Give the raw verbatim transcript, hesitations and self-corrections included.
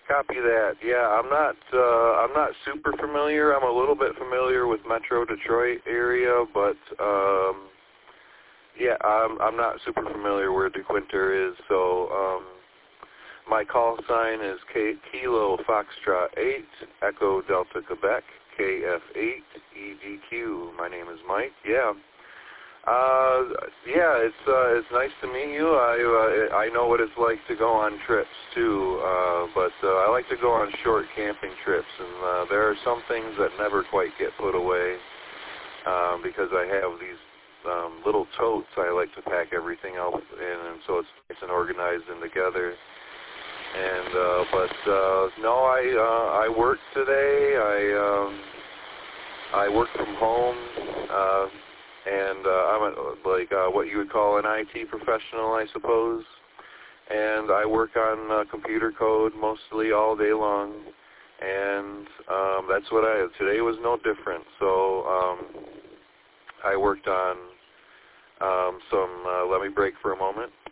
Copy that. Yeah, I'm not. Uh, I'm not super familiar. I'm a little bit familiar with Metro Detroit area, but um, yeah, I'm. I'm not super familiar where DeQuinter is. So um, my call sign is K- Kilo Foxtrot eight Echo Delta Quebec K F eight E D Q. My name is Mike. Yeah. Uh, yeah, it's uh, it's nice to meet you. I uh, I know what it's like to go on trips too, uh, but uh, I like to go on short camping trips, and uh, there are some things that never quite get put away um, because I have these um, little totes. I like to pack everything else in, and so it's nice and organized and together. And uh, but uh, no, I uh, I work today. I um, I work from home. Uh, And uh, I'm a, like uh, what you would call an I T professional, I suppose. And I work on uh, computer code mostly all day long. And um, that's what I, today was no different. So um, I worked on um, some, uh, let me break for a moment.